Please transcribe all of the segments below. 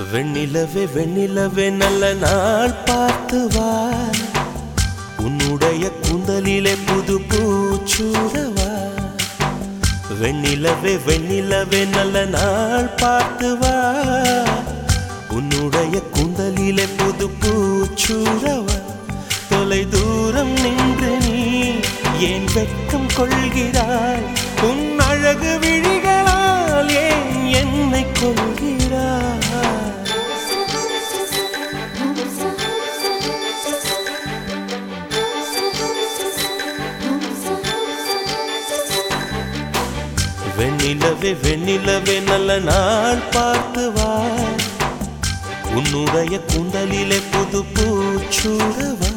வெண்ணிலவே வெண்ணிலவே நல்ல நாள் பார்த்து வா, உன்னுடைய கூந்தலிலே புது பூச்சூடவா. வெண்ணிலவே வெண்ணிலவே நல்ல நாள் பார்த்து வா, உன்னுடைய கூந்தலிலே புது பூச்சூடவா. தொலை தூரம் நின்று நீ ஏன் வெட்கம் கொள்கிறாய், உன் அழகு விழிகளால் ஏன் என்னை கொள்கிறாய். வெண்ணிலவே வெண்ணிலவே நல்ல நாள் பார்த்து வா, உன்னுடைய கூந்தலிலே புது பூச்சூடவா.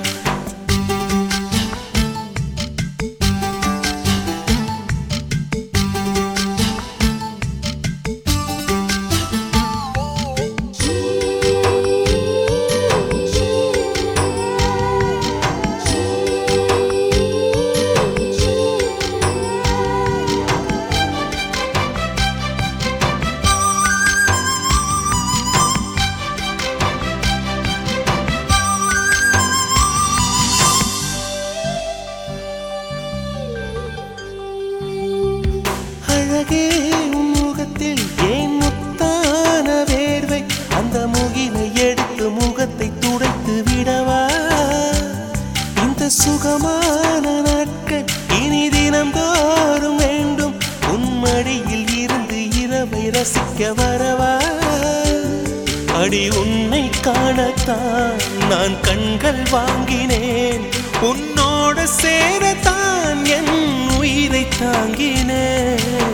அழகே உன் முகத்தில் ஏன் முத்தான வேர்வை, அந்த முகிலை எடுத்து முகத்தை துடைத்து விடவா. இந்த சுகமான நாட்கள் இனி தினம் தோறும் வேண்டும், உன் மடியில் இருந்து இரவை ரசிக்க வரவா. அடி உன்னை காணத்தான் நான் கண்கள் வாங்கினேன், உன்னோடு சேரத்தான் என் உயிரை தாங்கினேன்.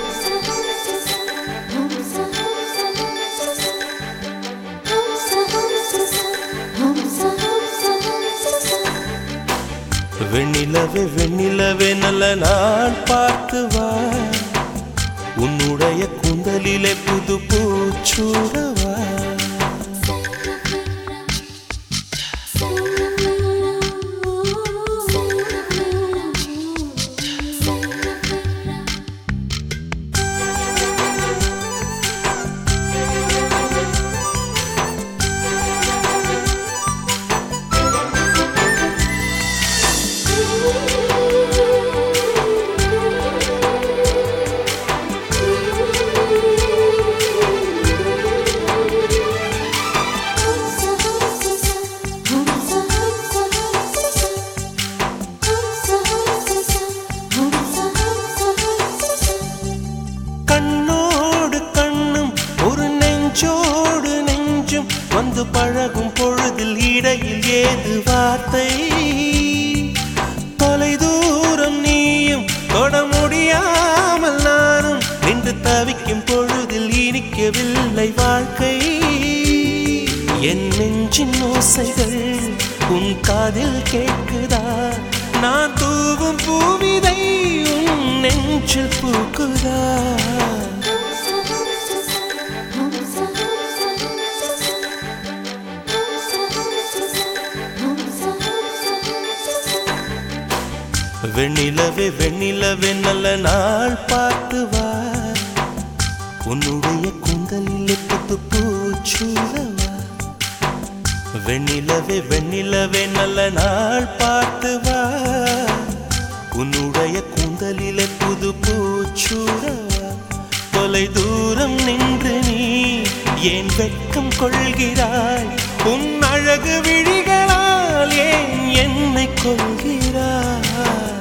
வெண்ணிலவே வெண்ணிலவே நல்ல நாள் பார்த்து வா, உன்னுடைய கூந்தலிலே புது பூச்சூடவா. கண்ணோடு கண்ணும் ஒரு நெஞ்சோடு நெஞ்சும் வந்து பழகும் பொழுதில் இடையில் ஏது வார்த்தை. தொலை தூரம் நீயும் தொட முடியாமல் நானும் நின்று தவிக்கும் பொழுதில் இனிக்கவில்லை வாழ்க்கை. என் நெஞ்சின் ஓசைகள் உன் காதில் கேட்குதா, நான் தூவும் பூவிதை உன் நெஞ்சில் பூக்குதா. வெண்ணிலவே வெண்ணிலவே நல்ல நாள் பார்த்து வா, உன்னுடைய கூந்தலிலே புது பூச்சூடவா. வெண்ணிலவே வெண்ணிலவே நல்ல நாள் பார்த்து வா, உன்னுடைய கூந்தலிலே புது பூச்சூடவா. தொலை தூரம் நின்று நீ ஏன் வெட்கம் கொள்கிறாய், உன் அழகு விழிகளால் ஏன் என்னை கொள்கிறாய்.